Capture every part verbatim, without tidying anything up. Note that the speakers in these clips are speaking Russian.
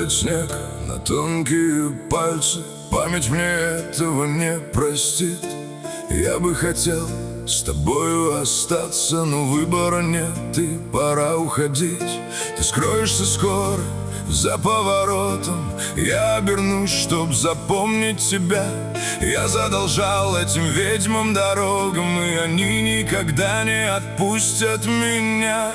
Падает снег на тонкие пальцы, память мне этого не простит. Я бы хотел с тобою остаться, но выбора нет, и пора уходить. Ты скроешься скоро за поворотом, я обернусь, чтоб запомнить тебя. Я задолжал этим ведьмам дорогам, и они никогда не отпустят меня.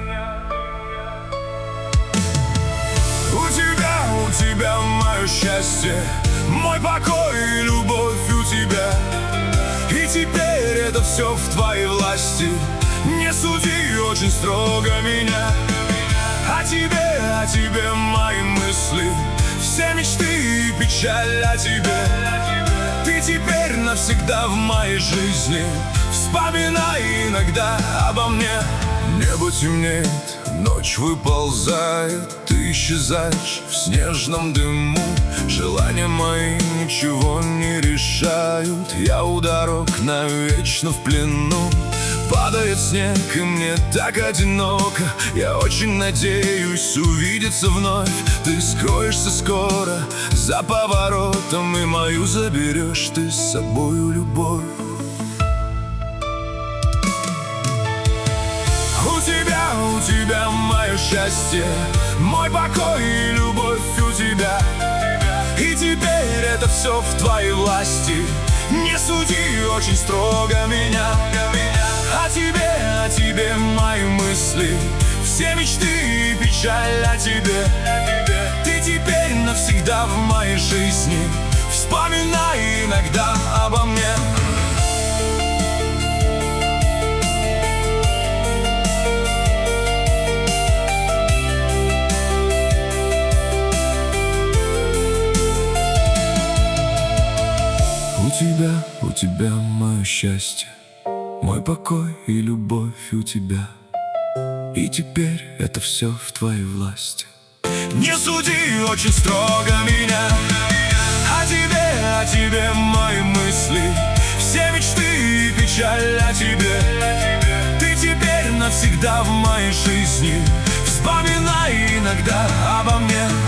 У тебя, у тебя мое счастье, мой покой и любовь у тебя. И теперь это все в твоей власти. Не суди очень строго меня. О тебе, о тебе мои мысли, все мечты и печаль о тебе. Ты теперь навсегда в моей жизни. Вспоминай иногда обо мне. Небо темнеет, ночь выползает, ты исчезаешь в снежном дыму. Желания мои ничего не решают, я у дорог навечно в плену. Падает снег, и мне так одиноко, я очень надеюсь увидеться вновь. Ты скроешься скоро за поворотом, и мою заберешь ты с собою любовь. У тебя, у тебя мое счастье, мой покой и любовь у тебя. И теперь это все в твоей власти. Не суди очень строго меня. О тебе, о тебе мои мысли, все мечты и печаль о тебе. Ты теперь навсегда в моей жизни. Вспоминай иногда обо мне. У тебя, у тебя мое счастье, мой покой и любовь у тебя. И теперь это все в твоей власти. Не суди очень строго меня. О тебе, о тебе мои мысли, все мечты и печаль о тебе. Ты теперь навсегда в моей жизни. Вспоминай иногда обо мне.